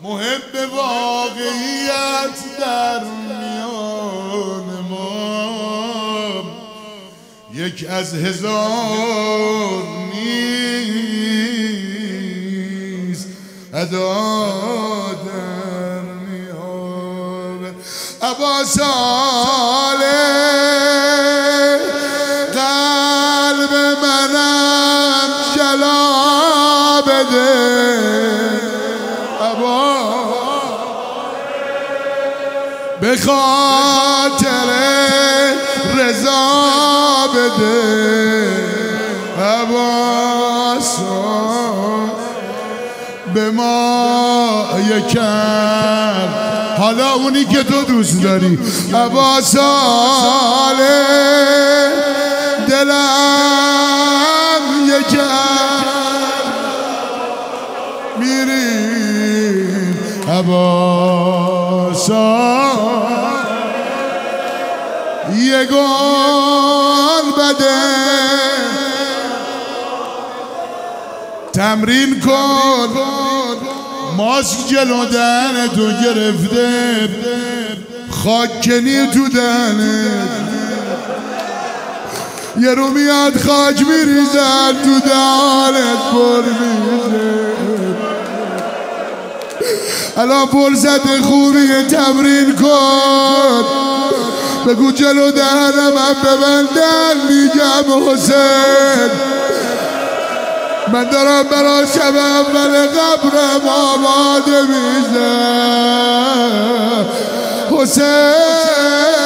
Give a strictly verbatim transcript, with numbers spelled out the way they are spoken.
محب واقعیت در میان ما یک از هزار نیست ادا در میان ابا صالح قلب منم جلا بده ابا به خاطر رضا بده عباس به ما یکم حالا اونی که تو دوست داری عباس صالح دلم یکم میریم عباس یگان بده تمرین کن ماسک جلو دهن تو گرفته خاکنی تو دهنت یه رو میاد خاک میریزن تو دهنت پر میزه الان فرصت خوبیه تمرین کن بگو جلو دهنم هم ببندن میگم حسین من دارم برای شب اول قبرم آماده میزم حسین